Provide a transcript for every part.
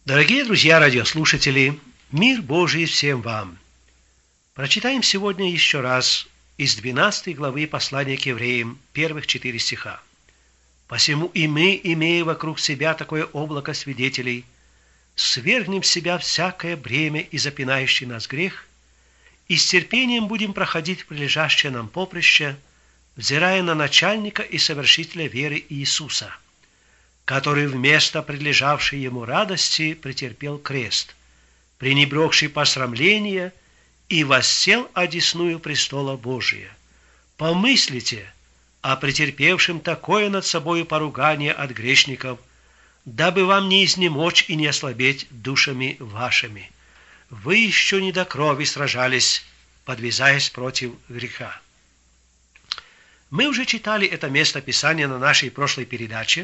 Дорогие друзья, радиослушатели, мир Божий всем вам! Прочитаем сегодня еще раз из 12 главы послания к евреям, первых 4 стиха. «Посему и мы, имея вокруг себя такое облако свидетелей, свергнем с себя всякое бремя и запинающий нас грех, и с терпением будем проходить прилежащее нам поприще, взирая на начальника и совершителя веры Иисуса, который вместо прилежавшей ему радости претерпел крест, пренебрегший посрамление, и воссел одесную престола Божия. Помыслите о претерпевшем такое над собою поругание от грешников, дабы вам не изнемочь и не ослабеть душами вашими. Вы еще не до крови сражались, подвязаясь против греха». Мы уже читали это место Писания на нашей прошлой передаче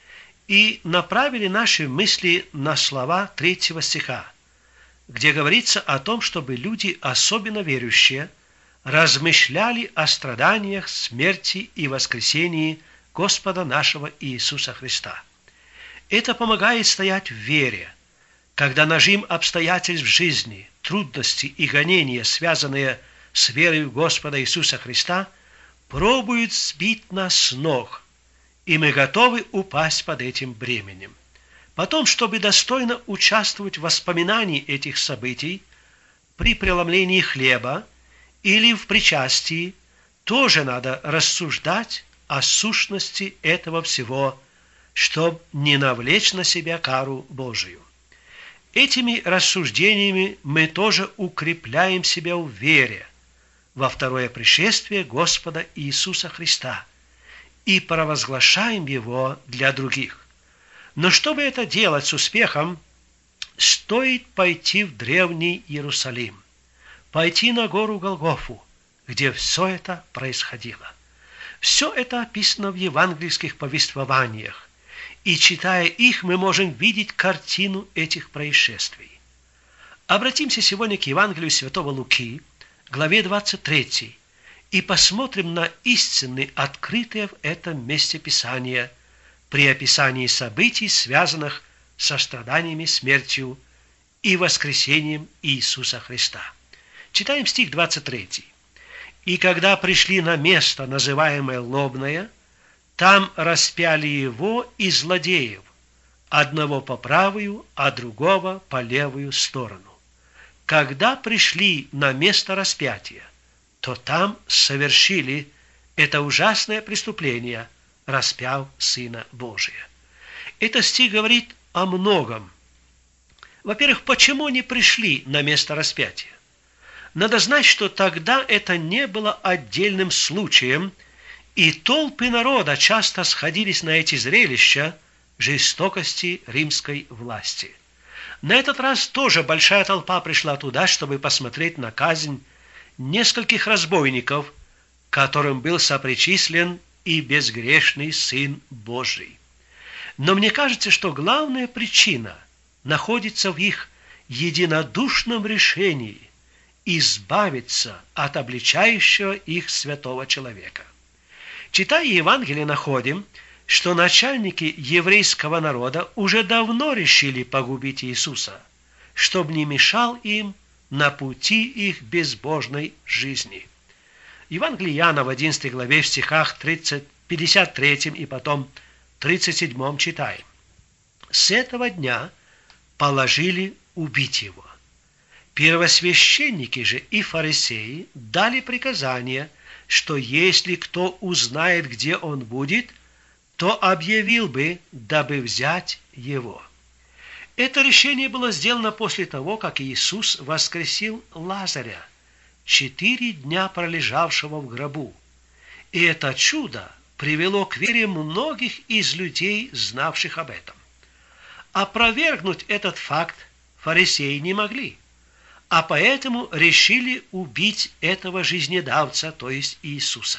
и направили наши мысли на слова 3 стиха, где говорится о том, чтобы люди, особенно верующие, размышляли о страданиях, смерти и воскресении Господа нашего Иисуса Христа. Это помогает стоять в вере, когда нажим обстоятельств в жизни, трудности и гонения, связанные с верой в Господа Иисуса Христа, пробуют сбить нас с ног, и мы готовы упасть под этим бременем. Потом, чтобы достойно участвовать в воспоминании этих событий, при преломлении хлеба или в причастии, тоже надо рассуждать о сущности этого всего, чтобы не навлечь на себя кару Божию. Этими рассуждениями мы тоже укрепляем себя в вере во второе пришествие Господа Иисуса Христа и провозглашаем Его для других. Но чтобы это делать с успехом, стоит пойти в древний Иерусалим, пойти на гору Голгофу, где все это происходило. Все это описано в евангельских повествованиях, и, читая их, мы можем видеть картину этих происшествий. Обратимся сегодня к Евангелию святого Луки, главе 23, и посмотрим на истины, открытые в этом месте Писания, при описании событий, связанных со страданиями, смертью и воскресением Иисуса Христа. Читаем стих 23. «И когда пришли на место, называемое Лобное, там распяли его и злодеев, одного по правую, а другого по левую сторону. Когда пришли на место распятия, то там совершили это ужасное преступление, распяв Сына Божия». Этот стих говорит о многом. Во-первых, почему они пришли на место распятия? Надо знать, что тогда это не было отдельным случаем, и толпы народа часто сходились на эти зрелища жестокости римской власти. На этот раз тоже большая толпа пришла туда, чтобы посмотреть на казнь нескольких разбойников, которым был сопричислен и безгрешный Сын Божий. Но мне кажется, что главная причина находится в их единодушном решении избавиться от обличающего их святого человека. Читая Евангелие, находим, что начальники еврейского народа уже давно решили погубить Иисуса, чтобы не мешал им на пути их безбожной жизни. Евангелие Иоанна в 11 главе в стихах 53 и потом 37 читаем: «С этого дня положили убить его. Первосвященники же и фарисеи дали приказание, что если кто узнает, где он будет, то объявил бы, дабы взять его». Это решение было сделано после того, как Иисус воскресил Лазаря, 4 дня пролежавшего в гробу. И это чудо привело к вере многих из людей, знавших об этом. Опровергнуть этот факт фарисеи не могли, а поэтому решили убить этого жизнедавца, то есть Иисуса.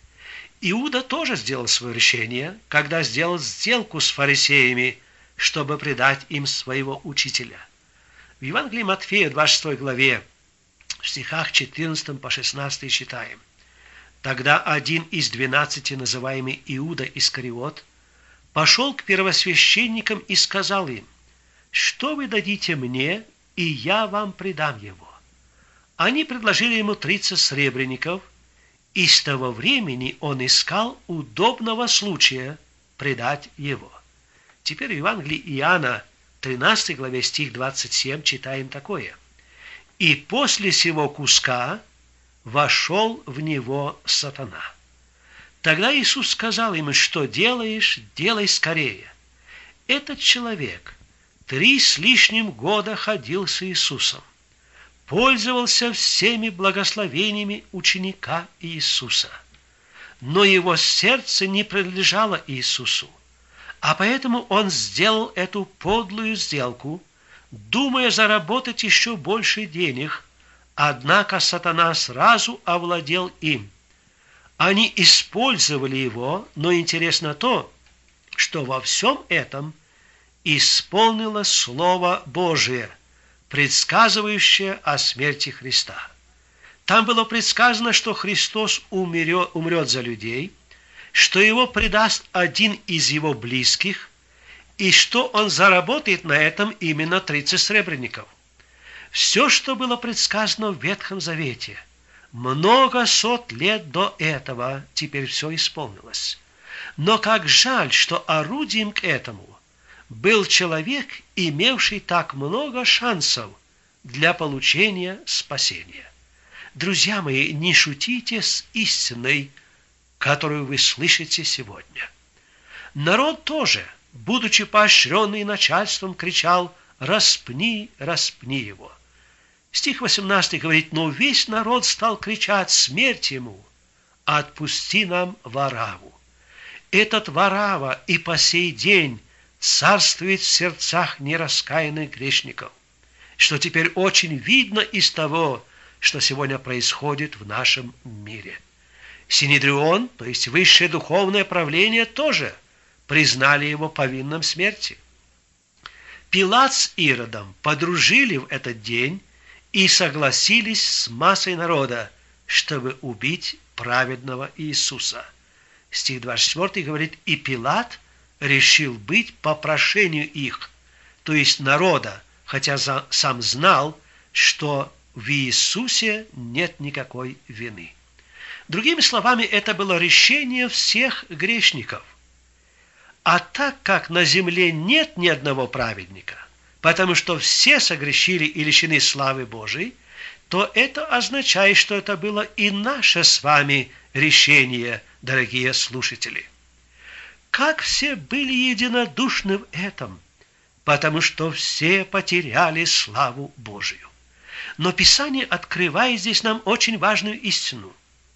Иуда тоже сделал свое решение, когда сделал сделку с фарисеями, чтобы предать им своего учителя. В Евангелии Матфея, 26 главе, в стихах 14 по 16 читаем: «Тогда один из 12, называемый Иуда Искариот, пошел к первосвященникам и сказал им: что вы дадите мне, и я вам предам его». Они предложили ему 30 сребреников, и с того времени он искал удобного случая предать его. Теперь в Евангелии Иоанна, 13 главе, стих 27, читаем такое: «И после сего куска вошел в него сатана». Тогда Иисус сказал ему: «Что делаешь, делай скорее». Этот человек 3 с лишним года ходил с Иисусом, пользовался всеми благословениями ученика Иисуса, но его сердце не принадлежало Иисусу, а поэтому он сделал эту подлую сделку, думая заработать еще больше денег, однако сатана сразу овладел им. Они использовали его, но интересно то, что во всем этом исполнилось Слово Божие, предсказывающее о смерти Христа. Там было предсказано, что Христос умрет за людей, что его предаст один из его близких, и что он заработает на этом именно 30 сребреников. Все, что было предсказано в Ветхом Завете, много сот лет до этого, теперь все исполнилось. Но как жаль, что орудием к этому был человек, имевший так много шансов для получения спасения. Друзья мои, не шутите с истиной, которую вы слышите сегодня. Народ тоже, будучи поощренный начальством, кричал: «Распни, распни его». Стих 18 говорит: «Но весь народ стал кричать: смерть ему, отпусти нам Варавву». Этот Варавва и по сей день царствует в сердцах нераскаянных грешников, что теперь очень видно из того, что сегодня происходит в нашем мире. Синедрион, то есть высшее духовное правление, тоже признали его повинным смерти. Пилат с Иродом подружили в этот день и согласились с массой народа, чтобы убить праведного Иисуса. Стих 24 говорит: «И Пилат решил быть по прошению их», то есть народа, хотя сам знал, что в Иисусе нет никакой вины. Другими словами, это было решение всех грешников. А так как на земле нет ни одного праведника, потому что все согрешили и лишены славы Божией, то это означает, что это было и наше с вами решение, дорогие слушатели. Как все были единодушны в этом, потому что все потеряли славу Божию. Но Писание открывает здесь нам очень важную истину.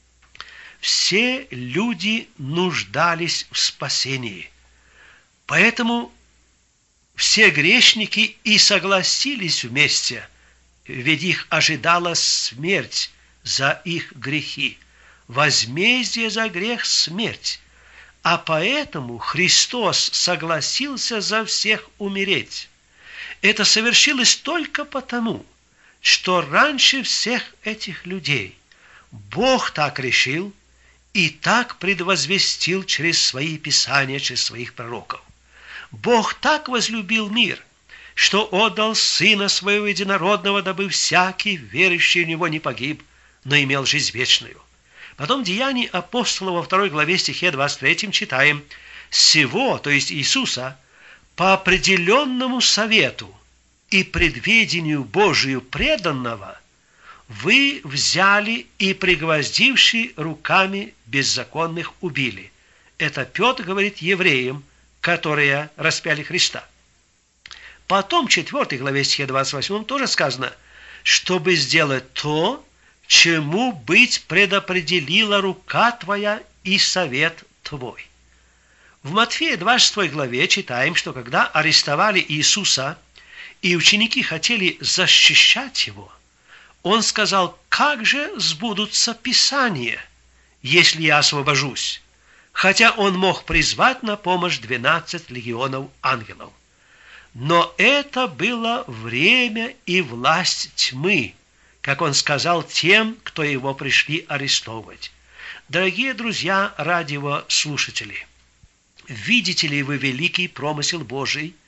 Все люди нуждались в спасении. Поэтому все грешники и согласились вместе, ведь их ожидала смерть за их грехи. Возмездие за грех – смерть. А поэтому Христос согласился за всех умереть. Это совершилось только потому, что раньше всех этих людей Бог так решил и так предвозвестил через свои писания, через своих пророков. Бог так возлюбил мир, что отдал Сына Своего Единородного, дабы всякий, верующий в Него, не погиб, но имел жизнь вечную. Потом в Деянии апостола во 2 главе стихе 23 читаем: «Сего», то есть Иисуса, по определенному совету и предведению Божию преданного, вы взяли и, пригвоздивши руками беззаконных, убили». Это Петр говорит евреям, которые распяли Христа. Потом в 4 главе стихе 28 тоже сказано: «Чтобы сделать то, чему быть предопределила рука твоя и совет твой». В Матфея 26 главе читаем, что когда арестовали Иисуса, и ученики хотели защищать его, он сказал: «Как же сбудутся Писания, если я освобожусь?» Хотя он мог призвать на помощь 12 легионов ангелов. Но это было время и власть тьмы, как он сказал тем, кто его пришли арестовывать. Дорогие друзья, радиослушатели, видите ли вы великий промысел Божий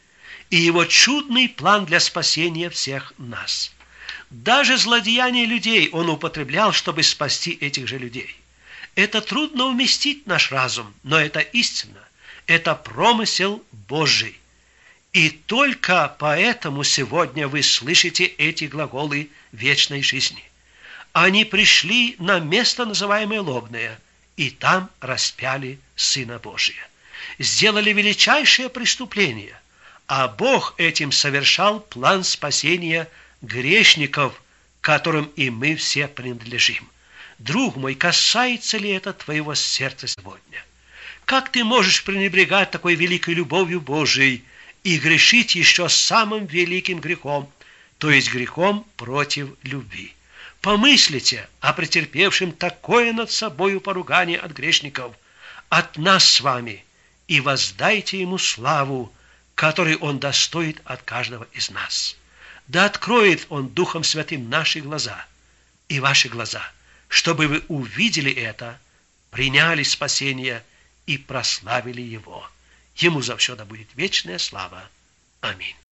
и Его чудный план для спасения всех нас. Даже злодеяния людей Он употреблял, чтобы спасти этих же людей. Это трудно уместить в наш разум, но это истина. Это промысел Божий. И только поэтому сегодня вы слышите эти глаголы вечной жизни. Они пришли на место, называемое Лобное, и там распяли Сына Божия. Сделали величайшее преступление, а Бог этим совершал план спасения грешников, которым и мы все принадлежим. Друг мой, касается ли это твоего сердца сегодня? Как ты можешь пренебрегать такой великой любовью Божией и грешить еще самым великим грехом, то есть грехом против любви? Помыслите о претерпевшем такое над собою поругание от грешников, от нас с вами, и воздайте Ему славу, которой Он достоит от каждого из нас. Да откроет Он Духом Святым наши глаза и ваши глаза, чтобы вы увидели это, приняли спасение и прославили Его. Ему завсегда будет вечная слава. Аминь.